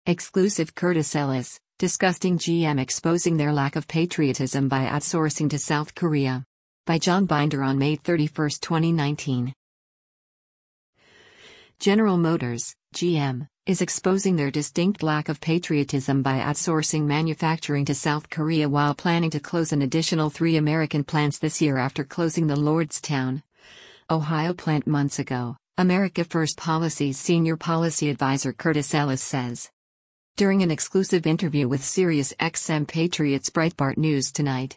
Exclusive Curtis Ellis, disgusting GM exposing their lack of patriotism by outsourcing to South Korea. By John Binder on May 31, 2019. General Motors, GM, is exposing their distinct lack of patriotism by outsourcing manufacturing to South Korea while planning to close an additional 3 American plants this year after closing the Lordstown, Ohio plant months ago, America First Policy's senior policy advisor Curtis Ellis says. During an exclusive interview with SiriusXM Patriots Breitbart News Tonight,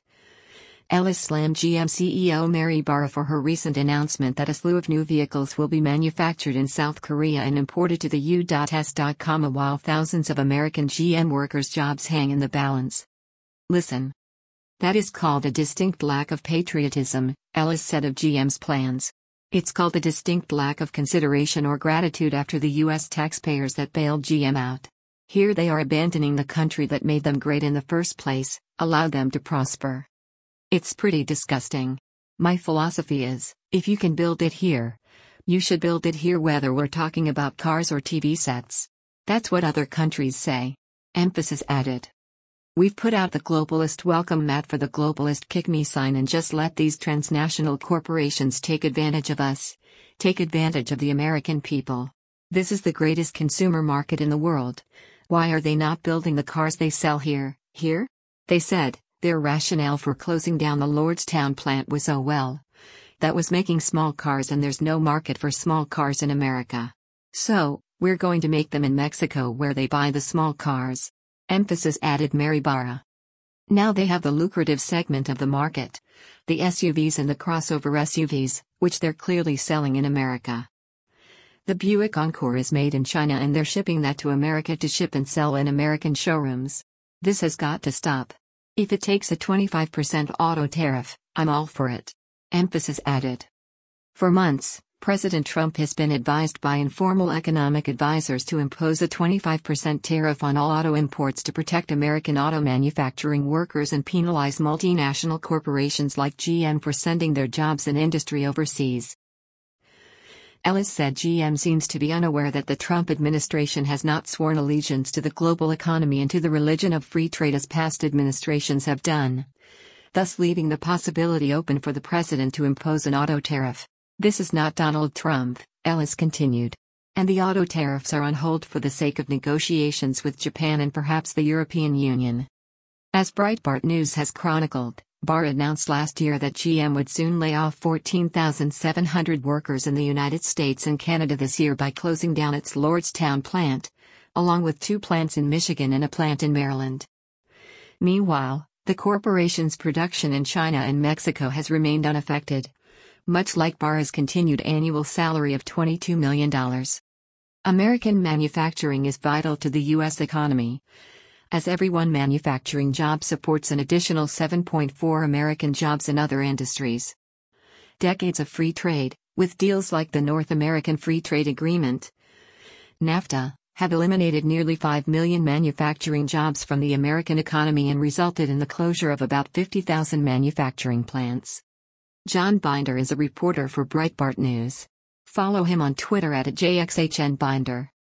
Ellis slammed GM CEO Mary Barra for her recent announcement that a slew of new vehicles will be manufactured in South Korea and imported to the U.S. While thousands of American GM workers' jobs hang in the balance. Listen. That is called a distinct lack of patriotism, Ellis said of GM's plans. It's called a distinct lack of consideration or gratitude after the U.S. taxpayers that bailed GM out. Here they are abandoning the country that made them great in the first place, allowed them to prosper. It's pretty disgusting. My philosophy is, if you can build it here, you should build it here whether we're talking about cars or TV sets. That's what other countries say. Emphasis added. We've put out the globalist welcome mat for the globalist kick me sign and just let these transnational corporations take advantage of us, take advantage of the American people. This is the greatest consumer market in the world. Why are they not building the cars they sell here? They said, their rationale for closing down the Lordstown plant was that was making small cars and there's no market for small cars in America. So, we're going to make them in Mexico where they buy the small cars. Emphasis added Mary Barra. Now they have the lucrative segment of the market, the SUVs and the crossover SUVs, which they're clearly selling in America. The Buick Encore is made in China and they're shipping that to America to ship and sell in American showrooms. This has got to stop. If it takes a 25% auto tariff, I'm all for it. Emphasis added. For months, President Trump has been advised by informal economic advisors to impose a 25% tariff on all auto imports to protect American auto manufacturing workers and penalize multinational corporations like GM for sending their jobs and industry overseas. Ellis said GM seems to be unaware that the Trump administration has not sworn allegiance to the global economy and to the religion of free trade as past administrations have done, thus leaving the possibility open for the president to impose an auto tariff. This is not Donald Trump, Ellis continued. And the auto tariffs are on hold for the sake of negotiations with Japan and perhaps the European Union. As Breitbart News has chronicled, Barra announced last year that GM would soon lay off 14,700 workers in the United States and Canada this year by closing down its Lordstown plant, along with 2 plants in Michigan and a plant in Maryland. Meanwhile, the corporation's production in China and Mexico has remained unaffected, much like Barra's continued annual salary of $22 million. American manufacturing is vital to the U.S. economy, as every one manufacturing job supports an additional 7.4 American jobs in other industries. Decades of free trade, with deals like the North American Free Trade Agreement, NAFTA, have eliminated nearly 5 million manufacturing jobs from the American economy and resulted in the closure of about 50,000 manufacturing plants. John Binder is a reporter for Breitbart News. Follow him on Twitter @JXHNBinder.